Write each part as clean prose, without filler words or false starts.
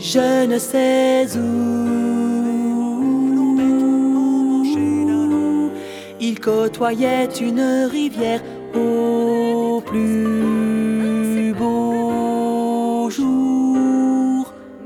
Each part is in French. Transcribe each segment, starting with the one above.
je ne sais où. Il côtoyait une rivière au plus beau jour.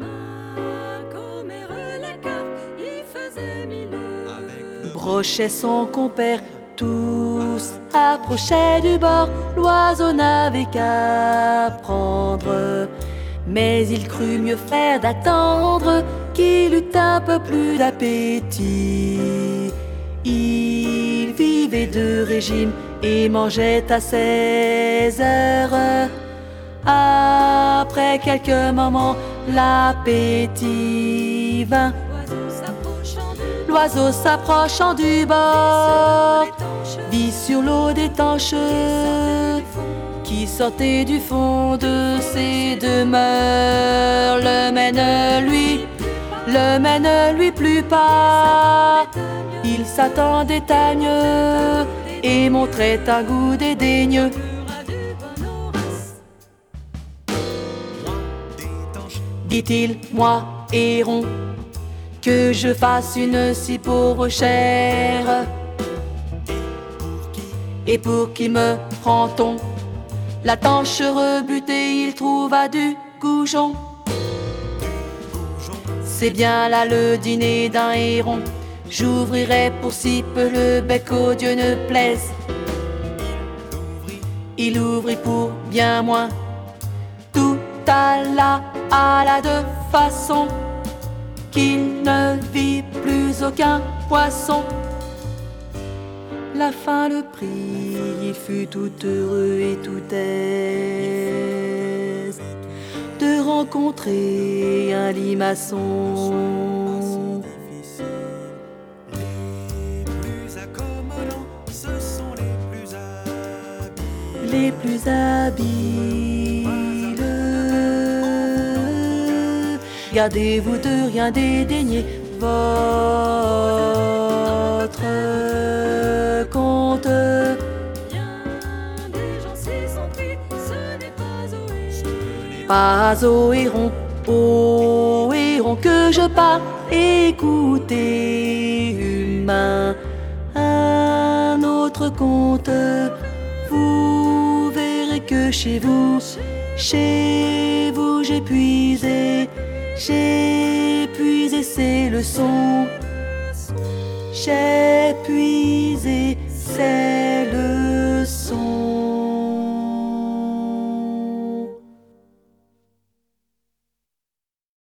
Brochait son compère, tous approchaient du bord. L'oiseau n'avait qu'à prendre, mais il crut mieux faire d'attendre qu'il eût un peu plus d'appétit. Il vivait de régime et mangeait à 16 heures. Après quelques moments, l'appétit vint. L'oiseau s'approchant du bord vit sur l'eau d'étanche qui sortait du fond de ses demeures. Le mais ne lui plut pas. Il s'attendait à mieux et montrait un goût dédaigneux. Dit-il, moi, héron, que je fasse une si pauvre chair. Et pour qui me prend-on? La tanche rebutée, il trouva du goujon. C'est bien là le dîner d'un héron. J'ouvrirai pour si peu le bec au Dieu ne plaise. Il ouvrit pour bien moins. Tout alla de façon qu'il ne vit plus aucun poisson. La faim le prit, il fut tout heureux et tout aise de rencontrer un limaçon. Les plus habiles. Gardez-vous de rien dédaigner votre compte. Pas au héron que je parle. Écoutez, humain, un autre conte. Vous verrez que chez vous, j'ai puisé ces leçons. J'ai puisé